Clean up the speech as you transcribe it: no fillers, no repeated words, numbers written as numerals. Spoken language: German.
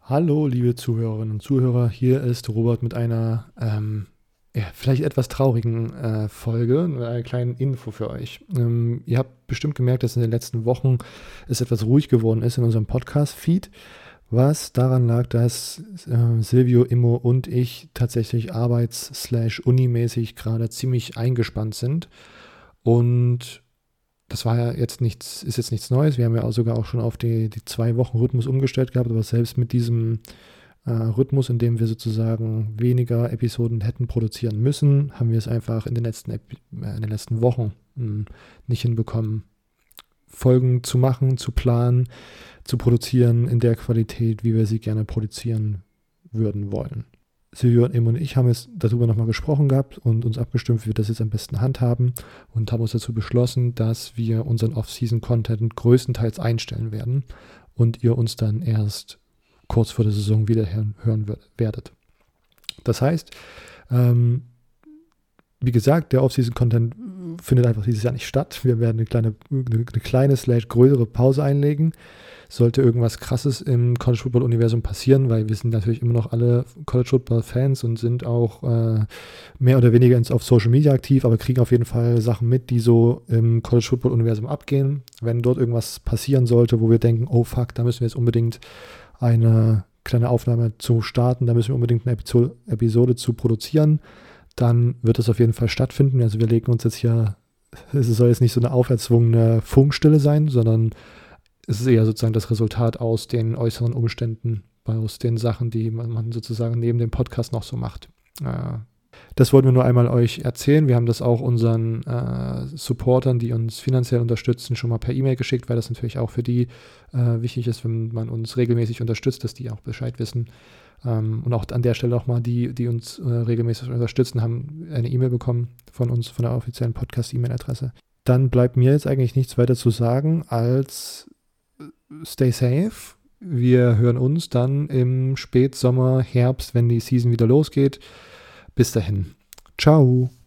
Hallo, liebe Zuhörerinnen und Zuhörer, hier ist Robert mit einer vielleicht etwas traurigen Folge, mit einer kleinen Info für euch. Ihr habt bestimmt gemerkt, dass in den letzten Wochen es etwas ruhig geworden ist in unserem Podcast-Feed, was daran lag, dass Silvio, Immo und ich tatsächlich arbeits-unimäßig gerade ziemlich eingespannt sind. Und das war ja jetzt nichts, ist jetzt nichts Neues. Wir haben ja auch sogar auch schon auf die 2 Wochen-Rhythmus umgestellt gehabt, aber selbst mit diesem Rhythmus, in dem wir sozusagen weniger Episoden hätten produzieren müssen, haben wir es einfach in den letzten Wochen nicht hinbekommen, Folgen zu machen, zu planen, zu produzieren in der Qualität, wie wir sie gerne produzieren würden wollen. Silvio und ich haben jetzt darüber nochmal gesprochen gehabt und uns abgestimmt, wie wir das jetzt am besten handhaben und haben uns dazu beschlossen, dass wir unseren Off-Season-Content größtenteils einstellen werden und ihr uns dann erst kurz vor der Saison wieder hören werdet. Das heißt, wie gesagt, der Off-Season-Content findet einfach dieses Jahr nicht statt. Wir werden eine kleine / größere Pause einlegen. Sollte irgendwas Krasses im College-Football-Universum passieren, weil wir sind natürlich immer noch alle College-Football-Fans und sind auch mehr oder weniger auf Social Media aktiv, aber kriegen auf jeden Fall Sachen mit, die so im College-Football-Universum abgehen. Wenn dort irgendwas passieren sollte, wo wir denken, oh fuck, da müssen wir jetzt unbedingt eine kleine Aufnahme zu starten, da müssen wir unbedingt eine Episode zu produzieren, dann wird das auf jeden Fall stattfinden. Also wir legen uns jetzt hier, es soll jetzt nicht so eine auferzwungene Funkstille sein, sondern es ist eher sozusagen das Resultat aus den äußeren Umständen, aus den Sachen, die man sozusagen neben dem Podcast noch so macht. Das wollten wir nur einmal euch erzählen. Wir haben das auch unseren Supportern, die uns finanziell unterstützen, schon mal per E-Mail geschickt, weil das natürlich auch für die wichtig ist, wenn man uns regelmäßig unterstützt, dass die auch Bescheid wissen. Und auch an der Stelle auch mal die uns regelmäßig unterstützen, haben eine E-Mail bekommen von uns, von der offiziellen Podcast-E-Mail-Adresse. Dann bleibt mir jetzt eigentlich nichts weiter zu sagen als stay safe. Wir hören uns dann im Spätsommer, Herbst, wenn die Season wieder losgeht. Bis dahin. Ciao.